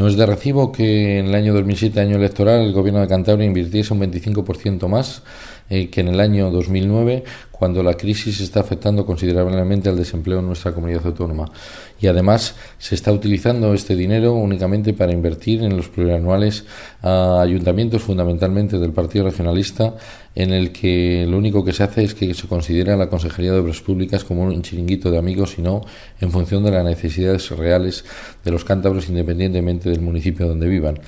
No es de recibo que en el año 2007, año electoral, el Gobierno de Cantabria invirtiese un 25% más que en el año 2009, cuando la crisis está afectando considerablemente al desempleo en nuestra comunidad autónoma. Y además se está utilizando este dinero únicamente para invertir en los plurianuales a ayuntamientos, fundamentalmente del Partido Regionalista, en el que lo único que se hace es que se considera la Consejería de Obras Públicas como un chiringuito de amigos y no en función de las necesidades reales de los cántabros, independientemente del municipio donde vivan.